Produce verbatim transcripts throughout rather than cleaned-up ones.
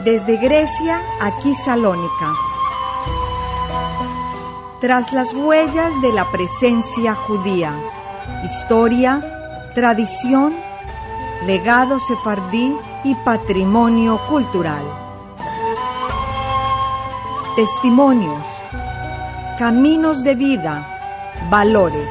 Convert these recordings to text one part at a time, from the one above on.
Desde Grecia, aquí Salónica. Tras las huellas de la presencia judía, historia, tradición, legado sefardí y patrimonio cultural. Testimonios, caminos de vida, valores.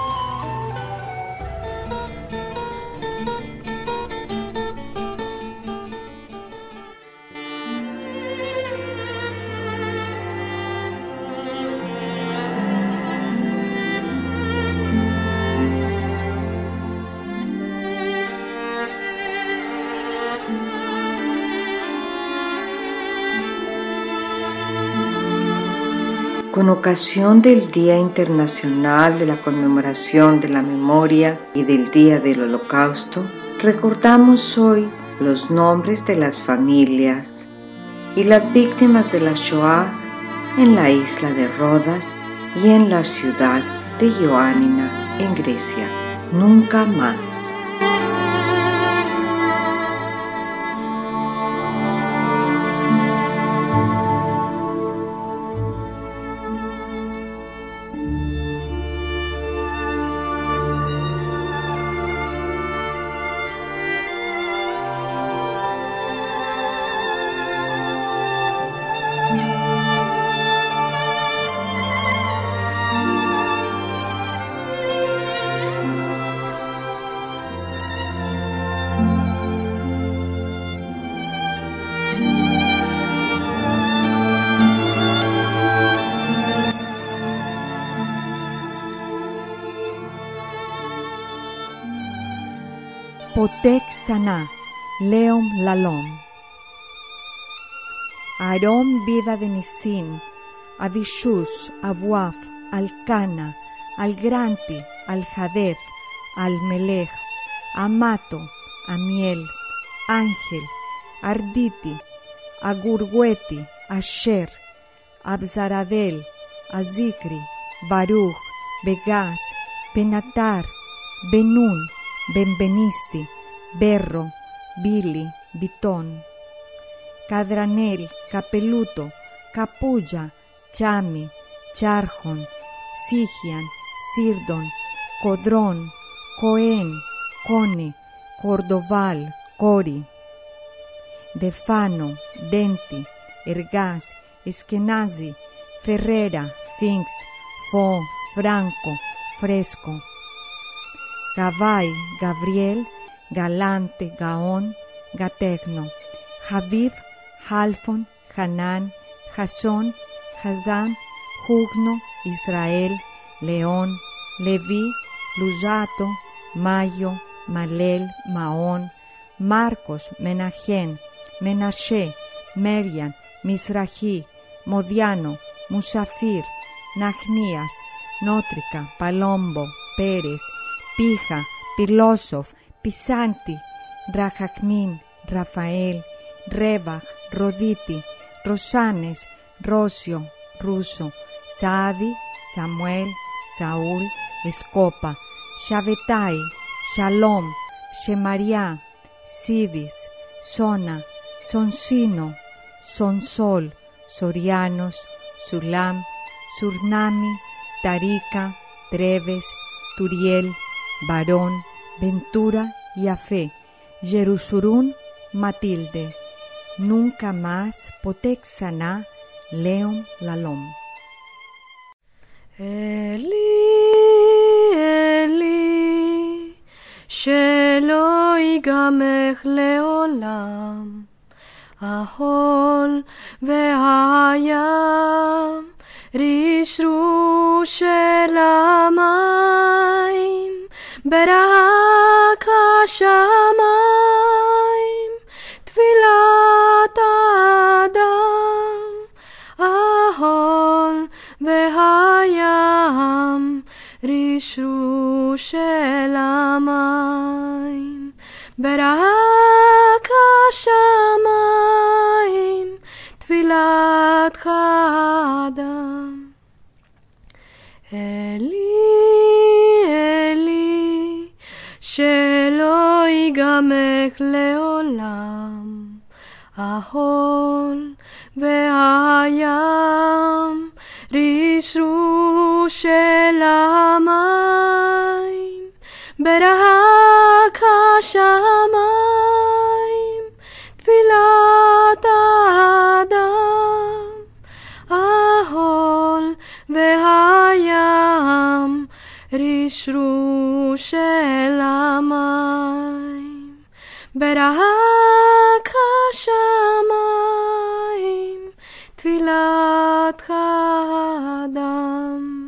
Con ocasión del Día Internacional de la Conmemoración de la Memoria y del Día del Holocausto, recordamos hoy los nombres de las familias y las víctimas de la Shoah en la isla de Rodas y en la ciudad de Ioánina, en Grecia. Nunca más. Potek Sana, Leom Lalom. Aarón vida de Nisin, Avishus, Abuaf, Alcana, Algranti, Aljadef, Almelech, Amato, Amiel, Ángel, Arditi, Agurgueti, Asher, Abzaradel, Azikri, Baruch, Begaz, Benatar, Benún, Benvenisti, Berro, Bili, Bitón, Cadranel, Capeluto, Capulla, Chami, Charjon, Sigian, Sirdon, Codrón, Cohen, Cone, Cordoval, Cori, Defano, Denti, Ergaz, Eskenazi, Ferrera, Finks, Fo, Franco, Fresco, Gavai, Gabriel, Galante, Gaón, Gatecno, Javiv, Halfon, Hanan, Jasón, Hazán, Jugno, Israel, León, Leví, Luzato, Mayo, Malel, Maón, Marcos, Menahem, Menashe, Merian, Misrají, Modiano, Musafir, Nachmías, Nótrica, Palombo, Pérez, Pija, Pilosof, Pisanti, Rajakmin, Rafael, Rebach, Roditi, Rosanes, Rocio, Ruso, Saadi, Samuel, Saúl, Escopa, Shavetai, Shalom, Shemaria, Sidis, Sona, Sonsino, Sonsol, Sorianos, Sulam, Surnami, Tarika, Treves, Turiel, Barón, Ventura y Afé, Jerusurún, Matilde. Nunca más, Potek Sana, Leom Lalom. Eli, Eli, shelo yigamech leolam, ahol ve'hayam, rishru shel hamayim, berak hashamayim, tfilat adam, ahol ve'hayam, rishru shel hamayim, berak hashamayim, tfilat adam. Eli, Eli, shelo yigamech leolam, החול והים רשרוש אל המים ברק השמיים תפילת האדם החול והים רשרוש אל המים ברק השמיים תפילת האדם.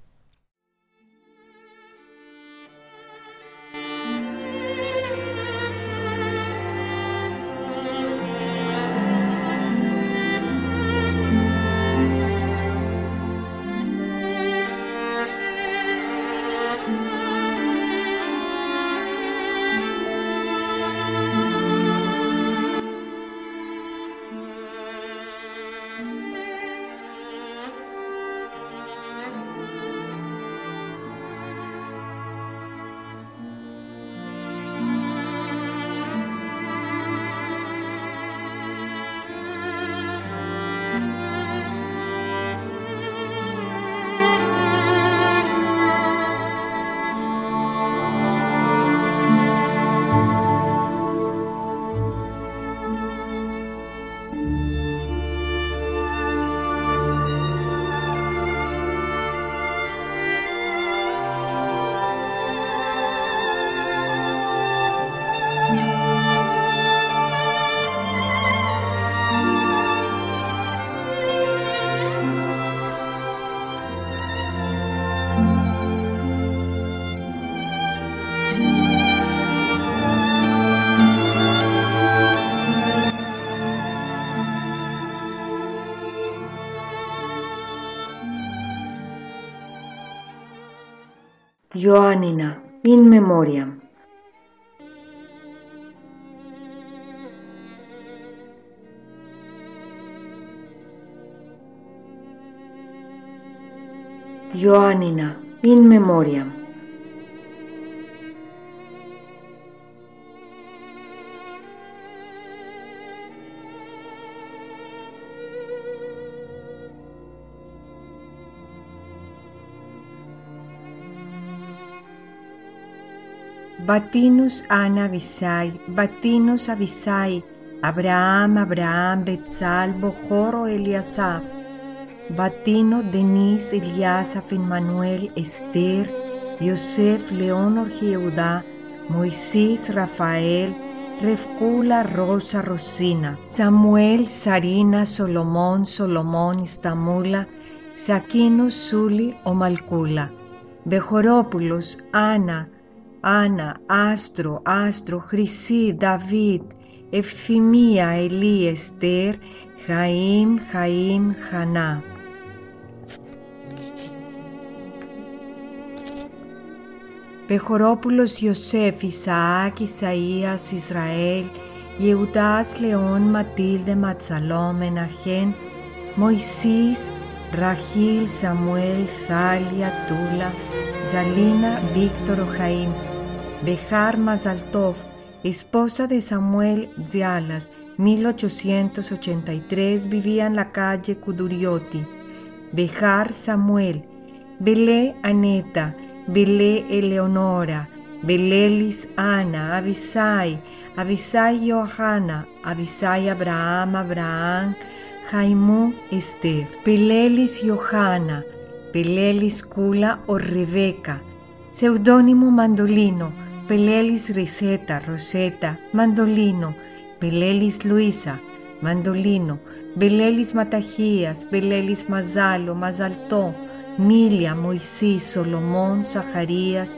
Ioannina, in memoriam. Ioannina, in memoriam. Batinus Ana Avisai, Batinus Avisai, Abraham, Abraham, Betzal, Bojoro, Eliasaf, Batino, Denis, Eliasaf, Emmanuel, Esther, Yosef, Leonor, Yehuda, Moisés, Rafael, Revkula, Rosa, Rosina, Samuel, Sarina, Solomón, Solomón, Istamula, Sakinus, Suli, Omalkula, Bejorópulos, Ana, Ana, Astro, Astro, Χρυσή, David, Ευθυμία, Elí, Esther, Jaim, Jaim, Haná. Bejorópulos, Yosef, Isaac, Isaías, Israel, Yehudas, León, Matilde, Matzalón, Menachem, Moisés, Rahil, Samuel, Thalia, Tula, Zalina, Víctor, Jaim, Behar Mazaltov, esposa de Samuel Zialas, mil ochocientos ochenta y tres, vivía en la calle Kudurioti. Behar Samuel, Belé Aneta, Belé Eleonora, Belelis Ana, Avisai, Avisai Johanna, Avisai Abraham, Abraham, Jaimú Esther, Belelis Johanna, Belelis Kula o Rebeca, seudónimo Mandolino, Belelis Riseta, Roseta, Mandolino, Belelis Luisa, Mandolino, Belelis Matajías, Belelis Mazalo, Mazaltó, Milia, Moisés, Solomón, Zacarías,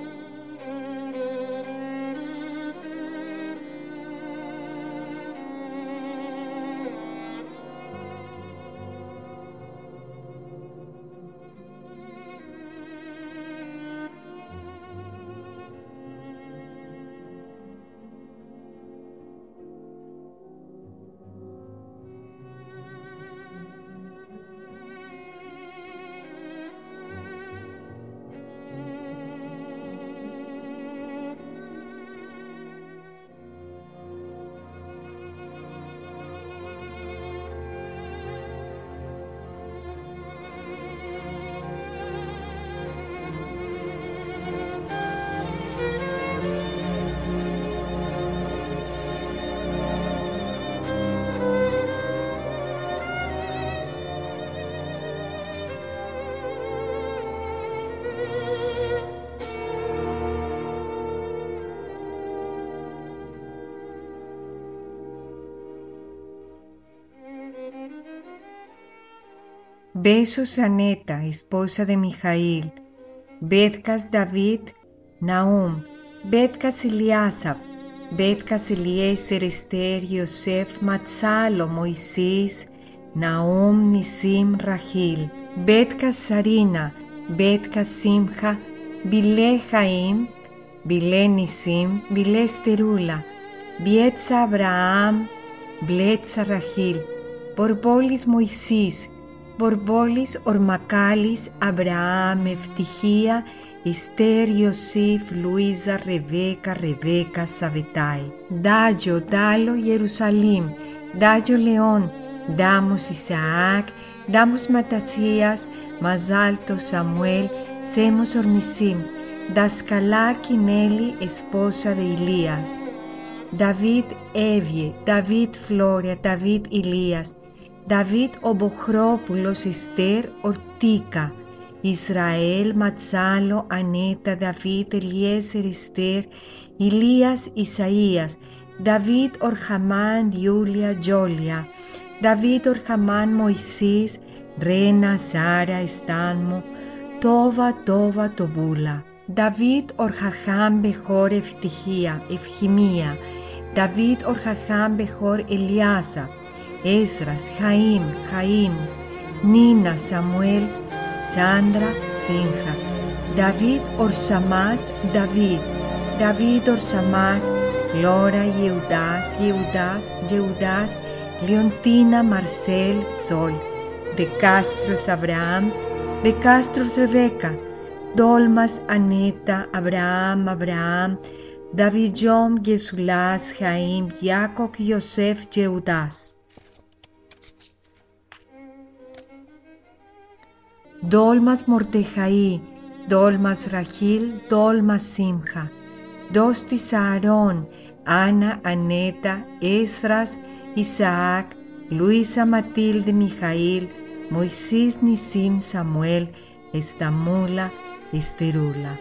Besos Aneta, esposa de Mijail, Betcas David, Nahum, Betcas Eliasaf, Betcas Eliezer, Esther, Yosef, Matzalo, Moisés, Nahum, Nisim, Rahil, Betcas Sarina, Betcas Simcha, Bilé Jaim, Bilé Nisim, Bilé Sterula, Bietza Abraham, Bletza Rahil, Borbolis Moisés, Borbolis Ormacalis, Abraham, Eftihía, Esther, Yosef, Luisa, Rebeca, Rebeca, Sabetai. Dayo, Dalo, Jerusalén, Dayo León, damos Isaac, damos Matasías, más alto Samuel, Semos Ornisim, Dascalá Kineli, esposa de Elías. David Evie, David Floria, David Elías, David Obochrópulos, Esther Ortica, Israel Matzalo, Aneta, David Eliezer, Esther, Elías, Isaías, David Orjamán, Yulia, Jolia, David Orjamán, Moisés, Rena, Sara, Estanmo, Tova, Tova, Tobula, David Orjajam, Bejor, Eftihía, Efjimía, David Orjajam, Bejor, Eliasa, Esdras, Jaim, Jaim, Nina, Samuel, Sandra, Sinja, David Orsamás, David, David Orsamás, Flora, Yehudas, Yehudas, Yehudas, Leontina, Marcel, Sol, de Castros, Abraham, de Castros, Rebeca, Dolmas, Aneta, Abraham, Abraham, David, Yom, Yesulás, Jaim, Jacob, Yosef, Yehudas. Dolmas Mordejai, Dolmas Rahil, Dolmas Simcha, Dostis Aarón, Ana, Aneta, Esdras, Isaac, Luisa, Matilde, Mijail, Moisés, Nisim, Samuel, Estamula, Esterula.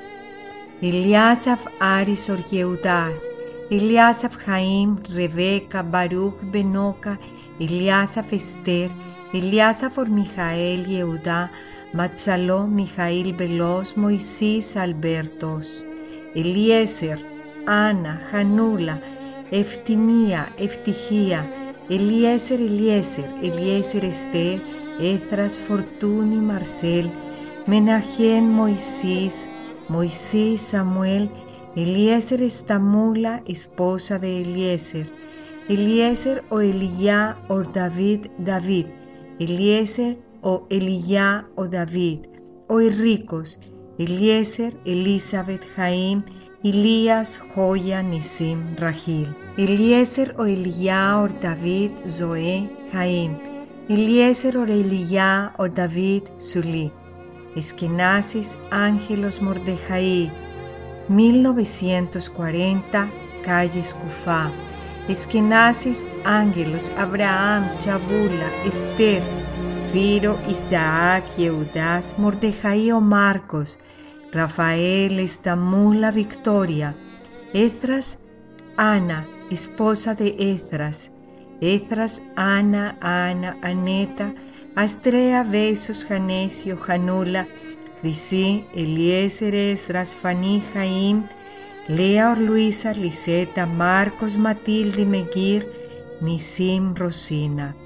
Eliasaf, Arisor, Yehudas, Eliasaf, Jaim, Rebeca, Baruch, Benoca, Eliasaf, Esther, Eliasaf, Or Mijael, Yehudá, Matzaló, Mijail, Veloz, Moisés, Albertos, Eliezer, Ana, Janula, Eftimía, Eftihía, Eliezer, Eliezer, Eliezer, Esther, Esdras, Fortuni, Marcel, Menahem, Moisés, Moisés, Samuel, Eliezer, Estamula, esposa de Eliezer, Eliezer o Eliyá o David, David, Eliezer o Eliyá o David, o ricos, Eliezer, Elizabeth, Jaim, Elías, Joya, Nisim, Rahil, Eliezer o Eliyá o David, Zoé, Jaim, Eliezer o Eliyá o David, Zulí, Eskenasis, Ángelos, Mordejai, mil novecientos cuarenta, calle Escufá, Eskenasis, Ángelos, Abraham, Chabula, Esther, Firo, Isaac, Yehudas, Mordejai o Marcos, Rafael, Estamula, Victoria, Esdras, Ana, esposa de Esdras, Esdras, Ana, Ana, Aneta, Astrea, Besos, Janesio, Janula, Crisí, Eliezer, Esdras, Faní, Jaim, Lea, Or Luisa, Liseta, Marcos, Matilde, Megir, Nisim, Rosina,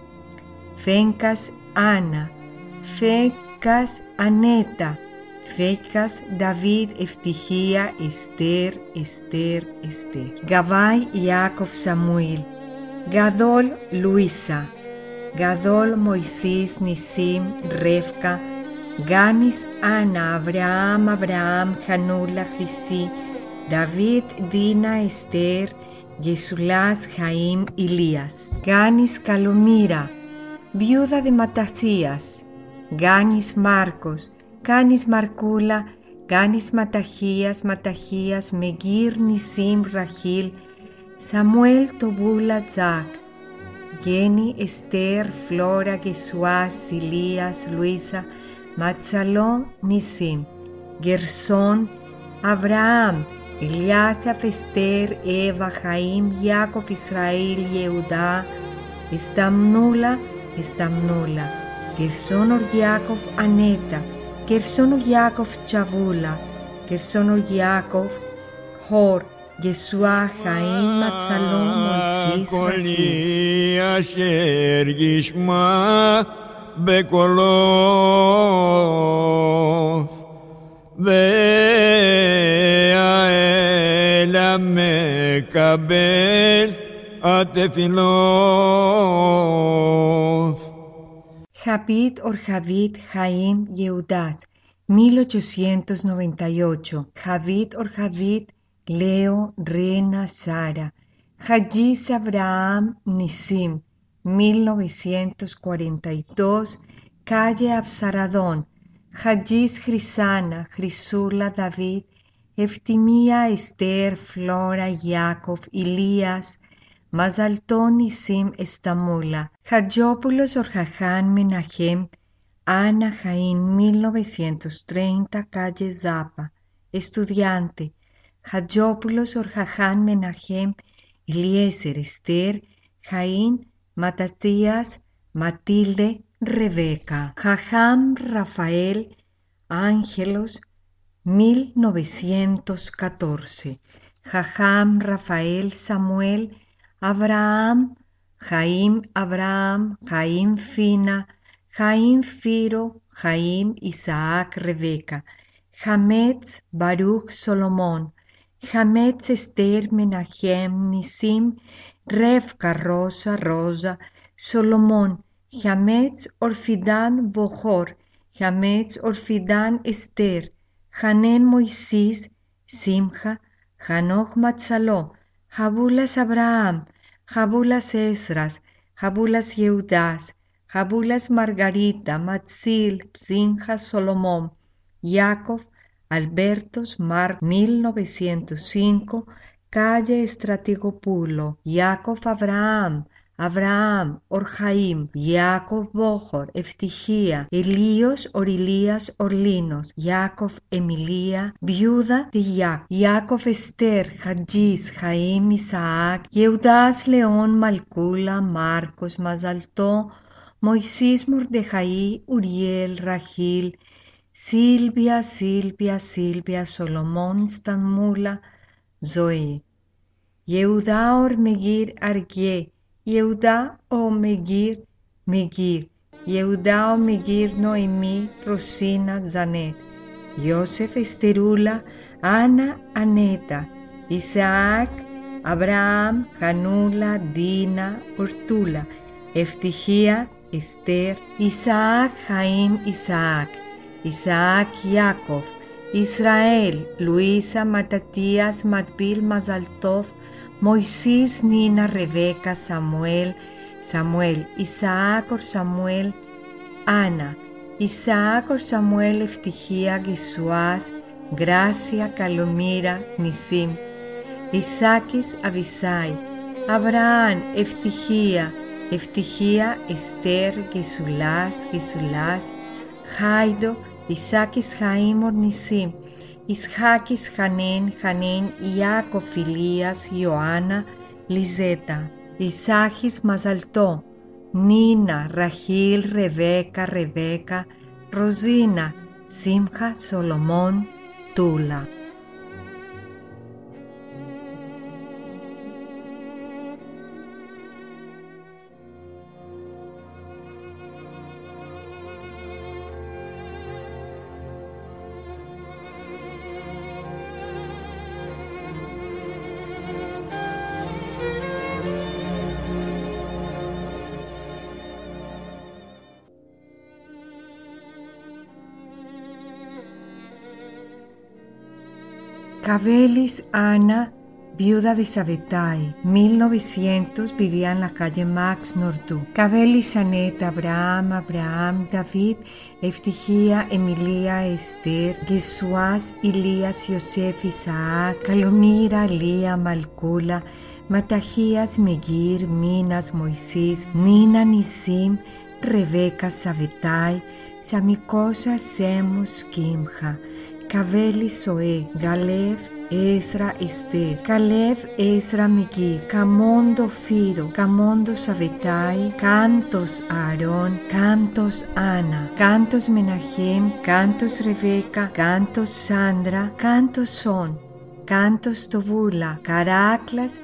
Fencas, Ana, Fecas, Aneta, Fecas, David, Eftihía, Esther, Esther, Esther, Gavai, Jacob, Samuel, Gadol, Luisa, Gadol, Moisés, Nisim, Revka, Ganis, Ana, Abraham, Abraham, Janula, Crisí, David, Dina, Esther, Yesulás, Jaim, Elías, Ganis, Calomira, viuda de Matasías, Ganis, Marcos, Ganis, Marcula, Ganis, Matajías, Matajías, Megir, Nisim, Rahil, Samuel, Tobula, Zak, Jenny, Esther, Flora, Gesuás, Elías, Luisa, Matzalón, Nisim, Gersón, Abraham, Eliasaf, Esther, Eva, Jaim, Jacob, Israel, Yehudá, Estamnula, Estamnula, Gerson Yaakov Aneta, Gerson Yaakov Chavula, Gerson Yaakov Hor, Yeshua Chaim Matzalon Moisés Rahil. Asher Yishma Bekolo Ve'ael Mekabel Atefilot. Javid or Javid Chaim Yehudat, mil ochocientos noventa y ocho. Javid or Javid Leo Rena Sara. Hajis Abraham Nisim, mil novecientos cuarenta y dos. Calle Absaradón. Hajis Grisana, Grisula David, Eftimia Esther, Flora Yaakov, Elías, Mazaltón Nisim Estamula. Hajopoulos Orjajan Menahem, Ana Jaín, mil novecientos treinta, calle Zapa. Estudiante. Hajopoulos Orjajan Menahem, Eliezer Esther, Jaín, Matatías, Matilde, Rebeca. Jajam Rafael Ángelos, mil novecientos catorce. Jajam Rafael Samuel Abraham, Jaim Abraham, Jaim Fina, Jaim Firo, Jaim Isaac Rebeca. Hametz Baruch Solomón, Hametz Esther Menahem Nisim, Revka Rosa Rosa Solomón, Hametz Orfidan Bohor, Hametz Orfidan Esther, Hanen Moisés, Simcha, Hanoch Matzaló, Jabulas Abraham, Jabulas Esras, Jabulas Yehudas, Jabulas Margarita, Matzil, Simcha Solomón, Yaakov, Albertos Mar, mil novecientos cinco, calle Estratigopulo. Yaakov Abraham, Abraham, Orjaim, Yaakov Bohor, Eftigia, Elíos, Orilías, Orlinos, Yaakov Emilia, viuda de Yaakov, Yaakov Esther, Hajis, Jaim, Isaac, Yehudas, León, Malcula, Marcos, Mazaltó, Moisés, Mordejaí, Uriel, Rahil, Silvia, Silvia, Silvia, Solomón, Stanmula, Zoe, Yehuda Ormegir, Argie, Yehuda o Megir, Megir, Yehuda o Megir, Noemí, Rosina, Zanet, Yosef, Esterula, Ana, Aneta, Isaac, Abraham, Hanula, Dina, Ortula, Eftigia, Esther, Isaac, Jaim, Isaac, Isaac, Yaakov, Israel, Luisa, Matatías, Matbil, Mazaltov, Moisés, Nina, Rebeca, Samuel, Samuel, Isaac or Samuel, Ana, Isaac or Samuel, Eftigia, Gesuás, Gracia, Calomira, Nisim, Isaquis, Abisai, Abraham, Eftigia, Eftigia, Esther, Gesulás, Gesulás, Jaido, Isaquis, Jaim or Nisim, Ishaquis, Hanen, Hanen, Yaakov, Elías, Joana, Liseta, Isachis, Mazaltó, Nina, Rahil, Rebeca, Rebeca, Rosina, Simcha, Solomón, Tula. Cabelis Ana, viuda de Sabetai, mil novecientos, vivía en la calle Max Nordú. Cabelis Anet, Abraham, Abraham, David, Eftigia, Emilia, Esther, Gesuás, Elías, Yosef, Isaac, Calomira, Lía, Malcula, Matajías, Megir, Minas, Moisés, Nina, Nisim, Rebeca, Sabetai, Samicosa, Semus, Kimja, Cabelis, Zoe, Galev, Ezra Esther, Caleb Ezra Migir, Camondo Firo, Camondo Sabetai, Cantos Aarón, Cantos Ana, Cantos Menahem, Cantos Rebeca, Cantos Sandra, Cantos Son, Cantos Tobula, Caraclas,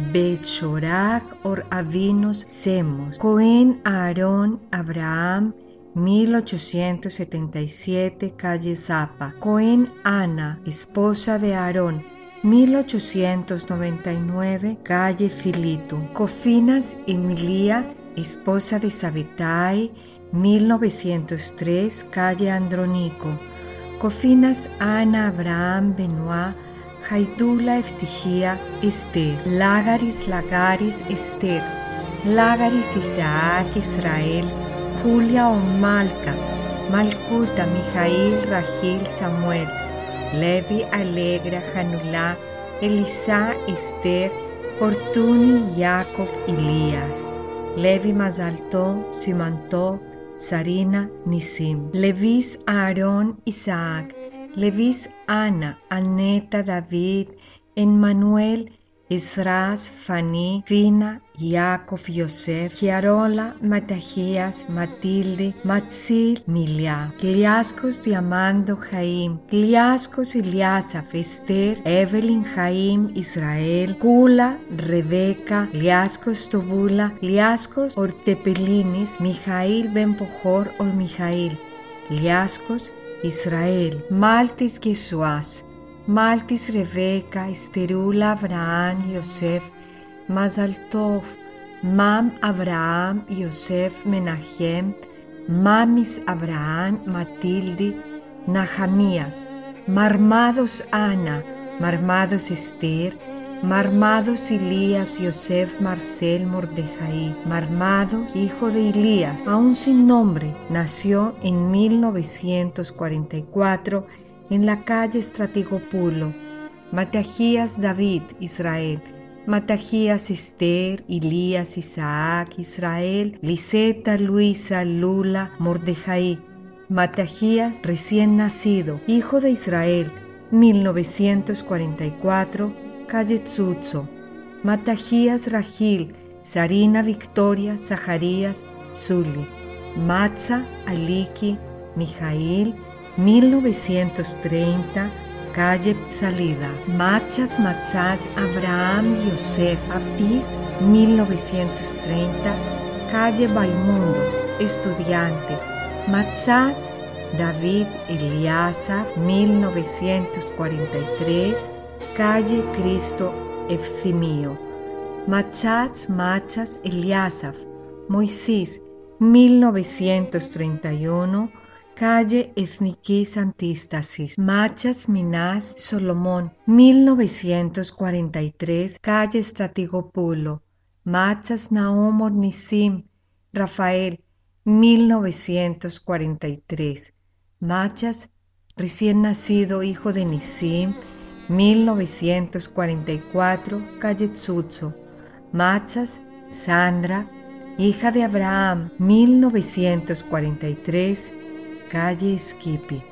Betshorach, Or Avinos, Semos, Cohen Aarón, Abraham, mil ochocientos setenta y siete, calle Zapa. Cohen Ana, esposa de Aarón, mil ochocientos noventa y nueve, calle Filito. Cofinas Emilia, esposa de Sabetai, mil novecientos tres, calle Andronico. Cofinas Ana Abraham Benoit, Haidula Eftigia Esther. Lagaris Lagaris Esther. Lagaris Isaac Israel. Julia o Malca, Malcuta, Mijail, Rahil, Samuel, Levi, Alegra, Janulá, Elisa, Esther, Fortuni, Jacob, Elías, Levi, Mazaltó, Simantó, Sarina, Nisim, Levis, Aarón, Isaac, Levis, Ana, Aneta, David, Emmanuel, Esras, Fani, Fina, Jacob, Yosef, Giarola, Matahías, Matilde, Matzil, Milia, Gliascos, Diamando, Jaim, Gliascos, Eliasaf, Esther, Evelyn, Jaim, Israel, Kula, Rebeca, Gliascos, Tobula, Gliascos, Ortepelinis, Mijail, Ben-Pojor, Or Mijail, Gliascos, Israel, Maltis, Gesuas, Maltis, Rebeca, Esterula, Abraham, Yosef, Mazaltov, Mam, Abraham, Yosef, Menahem, Mamis, Abraham, Matilde, Nahamías, Marmados, Ana, Marmados, Esther, Marmados, Elías, Yosef, Marcel, Mordejai, Marmados, hijo de Elías, aún sin nombre, nació en mil novecientos cuarenta y cuatro en la calle Estratigopulo. Matajías, David, Israel, Matajías, Esther, Elías, Isaac, Israel, Liseta, Luisa, Lula, Mordejai, Matajías, recién nacido, hijo de Israel, mil novecientos cuarenta y cuatro, calle Tzutzo, Matajías, Rahil, Sarina, Victoria, Zaharías, Zuli, Matza, Aliki, Mijail, mil novecientos treinta, calle Psalida, Machas, Matzás, Abraham, Yosef, Apis, mil novecientos treinta, calle Baimundo, estudiante, Matzás, David, Eliasaf, mil novecientos cuarenta y tres, calle Cristo Efthimio, Machats, Machas, Eliasaf, Moisés, mil novecientos treinta y uno, calle Ethnikis Antístasis, Machas, Minas, Solomón, mil novecientos cuarenta y tres, calle Estratigopulo, Machas, Naum, Ornisim, Rafael, mil novecientos cuarenta y tres, Machas, recién nacido, hijo de Nisim, mil novecientos cuarenta y cuatro, calle Tzutzo, Machas, Sandra, hija de Abraham, mil novecientos cuarenta y tres, calle Esquipi.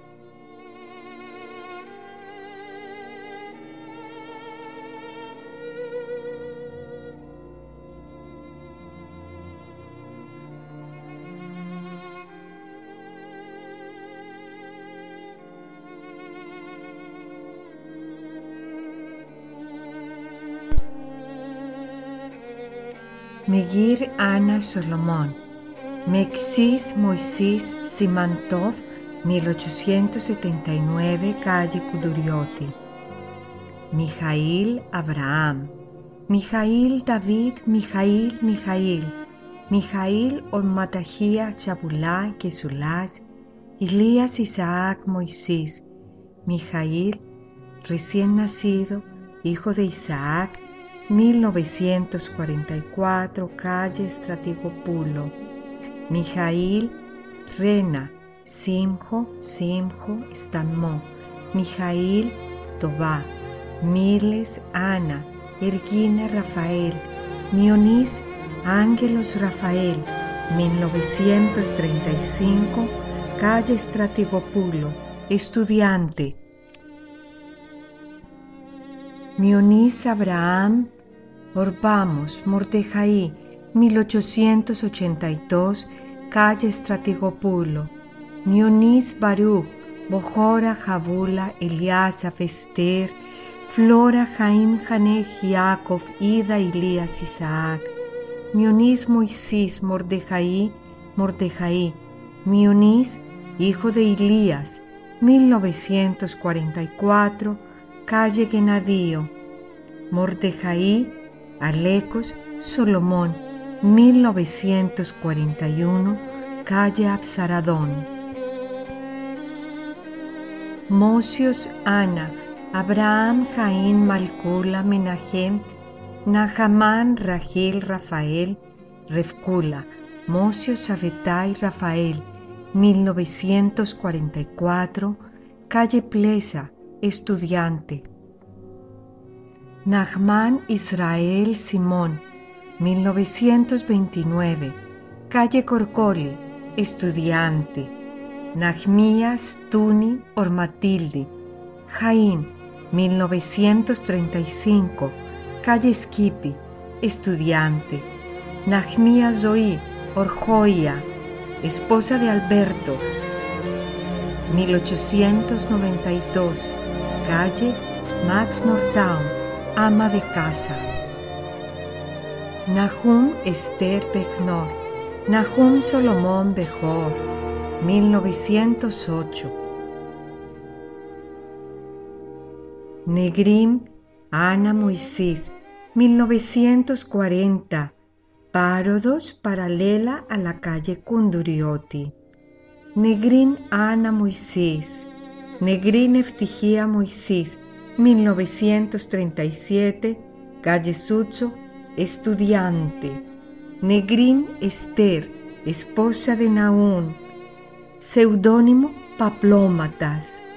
Megir Ana Solomón, Mexis Moisés Simantov, mil ochocientos setenta y nueve, calle Kudurioti. Mijail Abraham, Mijail David, Mijail, Mijail, Mijail Ormatahía, Shabulá, Quesulás, Elías, Isaac, Moisés, Mijail, recién nacido, hijo de Isaac, mil novecientos cuarenta y cuatro, calle Estratigopulo. Mijail, Rena, Simjo, Simjo, Stanmo, Mijail, Tobá, Miles, Ana, Ergina, Rafael, Mionís, Ángelos, Rafael, mil novecientos treinta y cinco, calle Estratigopulo, estudiante. Mionis Abraham Orbamos, Mordejai, mil ochocientos ochenta y dos, calle Estratigopulo. Mionis Baruch, Bojora Javula, Eliasaf, Esther, Flora, Jaim, Janej, Jacob, Ida, Elías, Isaac. Mionis Moisés, Mordejai, Mordejai. Mionis, hijo de Elías, mil novecientos cuarenta y cuatro, calle Genadío. Mordejai, Alecos, Solomón, mil novecientos cuarenta y uno, calle Absaradón. Mosios, Ana, Abraham, Jaín, Malcula, Menahem, Nahamán, Rachel, Rafael, Revcula. Mosios, Sabetai, Rafael, mil novecientos cuarenta y cuatro, calle Plesa, estudiante. Nachman, Israel, Simón, mil novecientos veintinueve, calle Corcoli, estudiante. Nachmías, Tuni, Ormatildi. Jaín, mil novecientos treinta y cinco, calle Esquipi, estudiante. Nachmías Zoí, Orjoya, esposa de Albertos, mil ochocientos noventa y dos, calle Max Nordau, ama de casa. Nahum Esther Bechnor, Nahum Solomón Bejor, mil novecientos ocho. Negrim Ana Moisés, mil novecientos cuarenta, Párodos, paralela a la calle Kundurioti. Negrin Ana Moisés, Negrin Eftigía Moisés, mil novecientos treinta y siete, calle Sutso, estudiante. Negrin Esther, esposa de Naún, seudónimo Paplómatas.